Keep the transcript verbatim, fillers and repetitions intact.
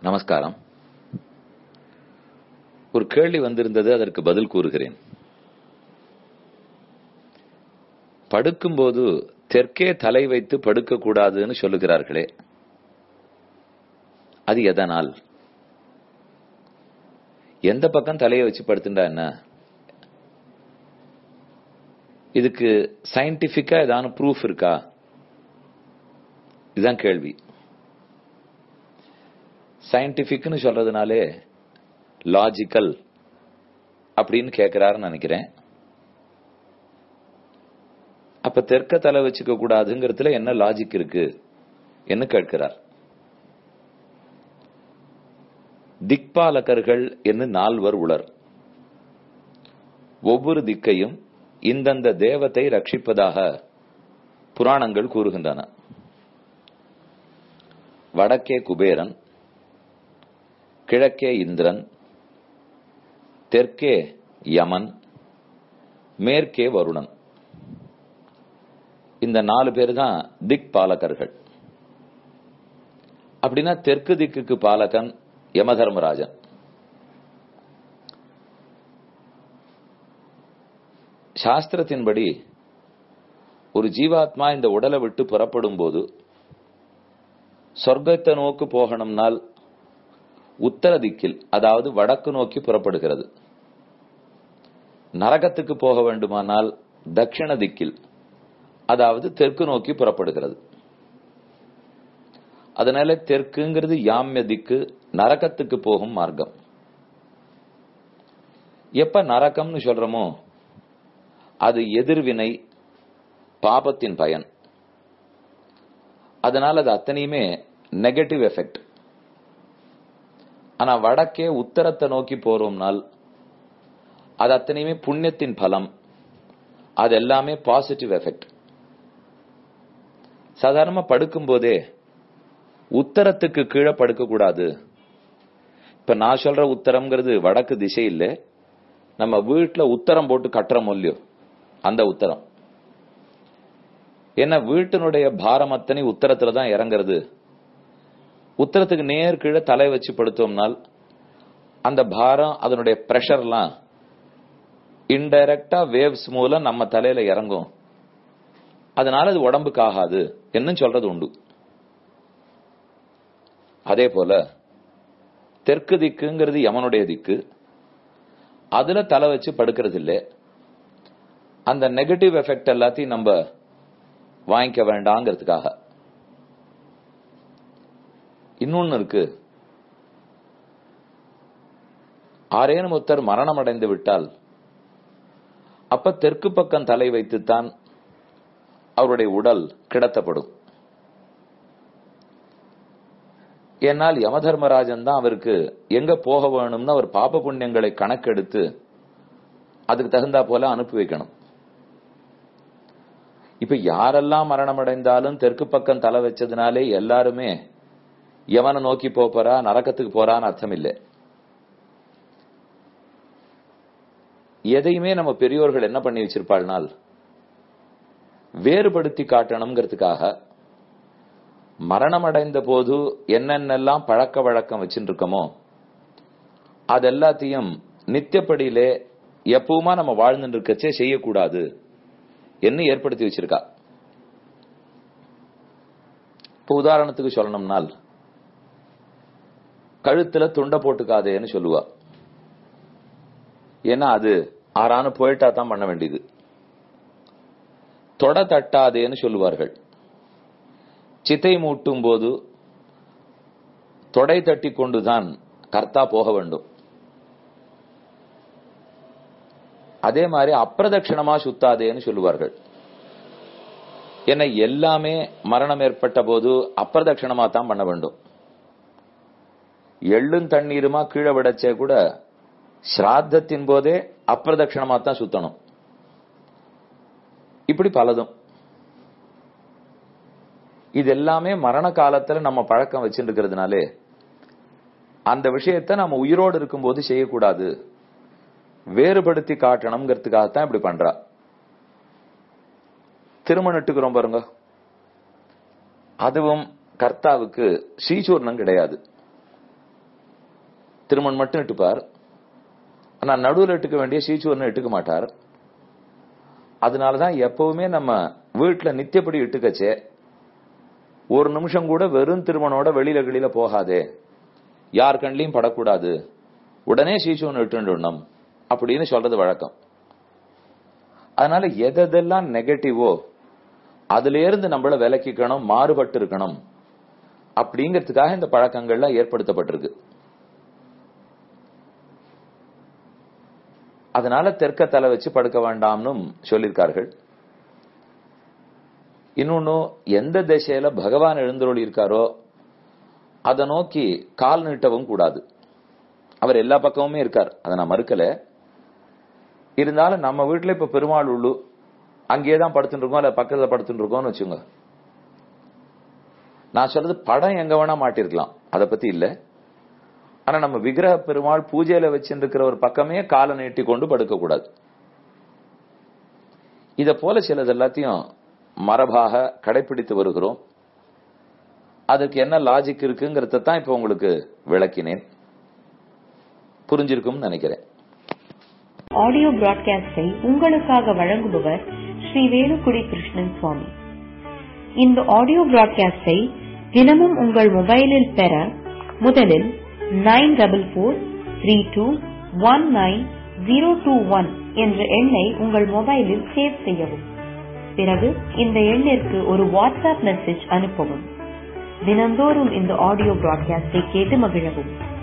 நமஸ்காரம். ஒரு கேள்வி வந்திருந்தது, அதற்கு பதில் கூறுகிறேன். படுக்கும்போது தெற்கே தலை வைத்து படுக்க கூடாதுன்னு சொல்லுகிறார்களே, அது எதனால்? எந்த பக்கம் தலையை வச்சு படுத்துட்டா என்ன? இதுக்கு சயின்டிபிக்கா ஏதான ப்ரூஃப் இருக்கா? இதுதான் கேள்வி. சயின்டிபிக்னு சொல்றதுனாலே லாஜிக்கல் அப்படின்னு கேட்கிறாருன்னு நினைக்கிறேன். அப்ப தெற்க தலை வச்சுக்க கூடாதுங்கிறதுல என்ன லாஜிக் இருக்கு என்ன கேட்கிறார். திக்பாலகர்கள் என்று நால்வர் உளர். ஒவ்வொரு திக்கையும் இந்தந்த தேவத்தை ரட்சிப்பதாக புராணங்கள் கூறுகின்றன. வடக்கே குபேரன், கிழக்கே இந்திரன், தெற்கே யமன், மேற்கே வருணன். இந்த நாலு பேர் தான் திக் பாலகர்கள். அப்படின்னா தெற்கு திக்குக்கு பாலகன் யமதர்மராஜன். சாஸ்திரத்தின்படி ஒரு ஜீவாத்மா இந்த உடலை விட்டு புறப்படும் போது சொர்க்கத்தை நோக்கி போகணும்னால் உத்தர திக்கில், அதாவது வடக்கு நோக்கி புறப்படுகிறது. நரகத்துக்கு போக வேண்டுமானால் தட்சிண திக்கில், அதாவது தெற்கு நோக்கி புறப்படுகிறது. அதனால தெற்குங்கிறது யாமிய திக்கு, நரகத்துக்கு போகும் மார்க்கம். எப்ப நரகம்னு சொல்றோமோ அது எதிர்வினை, பாபத்தின் பயன். அதனால அது அத்தனையுமே நெகட்டிவ் எஃபெக்ட். ஆனா வடக்கே உத்தரத்தை நோக்கி போறோம்னால் அது அத்தனையுமே புண்ணியத்தின் பலம். அது எல்லாமே பாசிட்டிவ் எஃபெக்ட். சாதாரணமா படுக்கும் போதே உத்தரத்துக்கு கீழே படுக்க கூடாது. இப்ப நான் சொல்ற உத்தரம்ங்கிறது வடக்கு திசை இல்ல, நம்ம வீட்டுல உத்தரம் போட்டு கட்டுறோம் இல்லையோ அந்த உத்தரம். ஏன்னா வீட்டினுடைய பாரம் அத்தனை உத்தரத்துல தான் இறங்குறது. உத்தரத்துக்கு நேர் கீழே தலை வச்சு படுத்தோம்னால் அந்த பாரம், அதனுடைய பிரஷர்லாம் இன்டைரக்டா வேவ்ஸ் மூலம் நம்ம தலையில இறங்கும். அதனால அது உடம்புக்கு ஆகாது என்ன சொல்றது உண்டு. அதே போல தெற்கு திக்குங்கிறது யமனுடைய திக்கு. அதுல தலை வச்சு படுக்கிறது இல்லை. அந்த நெகட்டிவ் எஃபெக்ட் எல்லாத்தையும் நம்ம வாங்கிக்க வேண்டாங்கிறதுக்காக. இன்னொன்னு இருக்கு, ஆரேனும் ஒருத்தர் மரணம் அடைந்து விட்டால் அப்ப தெற்கு பக்கம் தலை வைத்துத்தான் அவருடைய உடல் கிடத்தப்படும். ஏனால் யமதர்மராஜன் தான் அவருக்கு எங்க போக வேணும்னு அவர் பாப புண்ணியங்களை கணக்கெடுத்து அதுக்கு தகுந்தா போல அனுப்பி வைக்கணும். இப்ப யாரெல்லாம் மரணம் அடைந்தாலும் தெற்கு பக்கம் தலை வச்சதுனாலே எல்லாருமே யமனை நோக்கி போறா, நரகத்துக்கு போறான்னு அர்த்தம் இல்லை. எதையுமே நம்ம பெரியோர்கள் என்ன பண்ணி வச்சிருப்பாள்னால் வேறுபடுத்தி காட்டணுங்கிறதுக்காக மரணம் அடைந்த போது என்னென்னலாம் பழக்க வழக்கம் வச்சுட்டு இருக்கோமோ அது எல்லாத்தையும் நித்தியப்படியிலே எப்பவுமா நம்ம வாழ்ந்துட்டு இருக்கச்சே செய்யக்கூடாது என்ன ஏற்படுத்தி வச்சிருக்கா. இப்ப உதாரணத்துக்கு சொல்லணும்னால் கழுத்துல துண்டை போட்டுக்காதேன்னு சொல்லுவா. ஏன்னா அது ஆறானு போயிட்டா தான் பண்ண வேண்டியது. தொட தட்டாதேன்னு சொல்லுவார்கள். சித்தை மூட்டும் போது தொடை தட்டி கொண்டுதான் கர்த்தா போக வேண்டும். அதே மாதிரி அப்பிரதட்சிணமா சுத்தாதேன்னு சொல்லுவார்கள். ஏன்னா எல்லாமே மரணம் ஏற்பட்ட போது அப்பிரதட்சிணமா தான் பண்ண வேண்டும். எள்ளும் தண்ணீருமா கீழே விடச்சே கூட ஸ்ராத்தத்தின் போதே அப்பிரதட்சிணமா தான் சுத்தணும். இப்படி பலதும். இது எல்லாமே மரண காலத்துல நம்ம பழக்கம் வச்சுட்டு இருக்கிறதுனாலே அந்த விஷயத்த நம்ம உயிரோடு இருக்கும் போது செய்யக்கூடாது, வேறுபடுத்தி காட்டணும்ங்கிறதுக்காகத்தான் இப்படி பண்றா. திருமணத்துக்கு ரொம்ப பாருங்க, அதுவும் கர்த்தாவுக்கு ஸ்ரீசூர்ணம் கிடையாது. திருமண் மட்டும் இட்டுப்பார். ஆனா நடுவில் இட்டுக்க வேண்டிய சீச்சுவர்னு இட்டுக்க மாட்டார். அதனாலதான் எப்பவுமே நம்ம வீட்டுல நித்தியப்படி இட்டுக்கச்சே ஒரு நிமிஷம் கூட வெறும் திருமணோட வெளியில வெளியில போகாதே, யார் கண்ணிலையும் படக்கூடாது, உடனே சீச்சுவன் இட்டுணும் அப்படின்னு சொல்றது வழக்கம். அதனால எதெல்லாம் நெகட்டிவோ அதுல இருந்து நம்மள விலக்கிக்கணும், மாறுபட்டு இருக்கணும் அப்படிங்கிறதுக்காக இந்த பழக்கங்கள்லாம் ஏற்படுத்தப்பட்டிருக்கு. அதனால தெற்க தலை வச்சு படுக்க வேண்டாம்னு சொல்லியிருக்கார்கள். இன்னொன்னு, எந்த திசையில பகவான் எழுந்தருளி இருக்காரோ அதை நோக்கி கால் நீட்டவும் கூடாது. அவர் எல்லா பக்கமுமே இருக்கார், அதை நான் மறுக்கல. இருந்தாலும் நம்ம வீட்டுல இப்ப பெருமாள் உள்ளு அங்கேயேதான் படுத்துட்டு இருக்கோம், இல்ல பக்கத்துல படுத்துட்டு இருக்கோம்னு வச்சுங்க. நான் சொல்றது படம் எங்க வேணா மாட்டிருக்கலாம், அதை பத்தி இல்ல. ஆனா நம்ம விக்கிரக பெருமாள் பூஜையில வச்சிருக்கிற ஒரு பக்கமே காலை நீட்டி கொண்டு படுக்க கூடாது. இத போல சிலது எல்லாத்தையும் மரபாக கடைபிடித்து வருகிறோம். அதுக்கு என்ன லாஜிக் இருக்குங்கிறத தான் இப்ப உங்களுக்கு விளக்கினேன். புரிஞ்சிருக்கும் நினைக்கிறேன். ஆடியோ பிராட்காஸ்டை உங்களுக்காக வழங்குபவர் ஸ்ரீ வேலுக்குடி கிருஷ்ணன் சுவாமி. இந்த ஆடியோ பிராட்காஸ்டை தினமும் உங்கள் மொபைலில் பெற முதலில் nine double four three two one nine zero two one என்ற எண்ணை உங்கள் மொபைலில் சேவ் செய்யவும். பிறகு இந்த எண்ணிற்கு ஒரு வாட்ஸ்அப் மெசேஜ் அனுப்பவும். தினந்தோறும் இந்த ஆடியோ பிராட்காஸ்டை கேட்டு மகிழவும்.